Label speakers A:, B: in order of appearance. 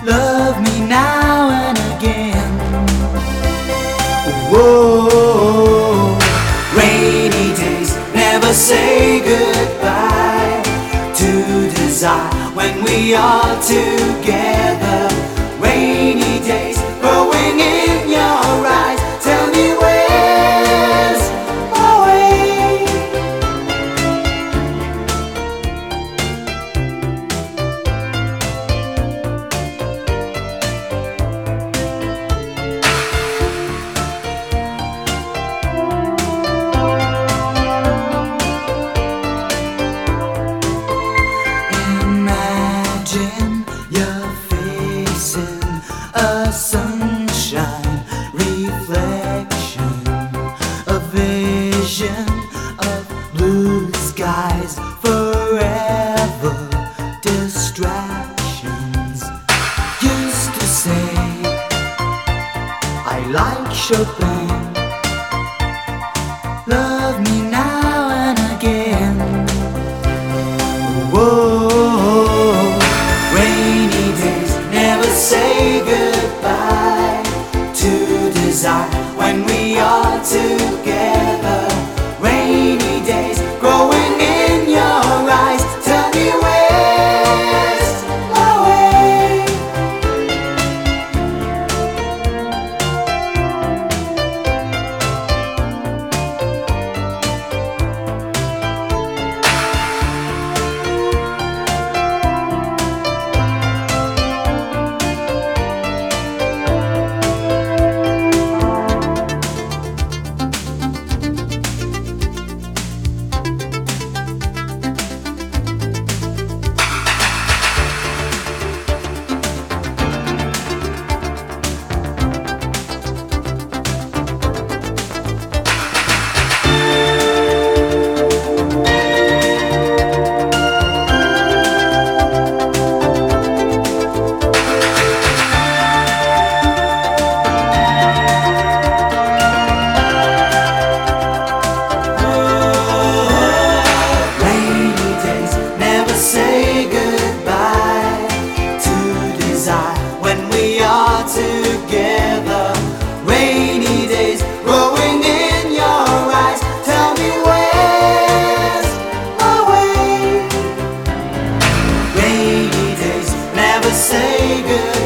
A: love me now and again. Whoa, rainy days never say goodbye to desire when we are together. Rainy days growing in your eyes, tell me where's my way. Imagine you're facing a sunshine reflection, a vision of blue skies, forever distractions. Used to say I like Chopin, love me now and again. Whoa, rainy days never say goodbye to desire when we are together. Rainy days growing in your eyes, tell me where's my way. When we are together, rainy days growing in your eyes, tell me where's my way. Rainy days never say goodbye.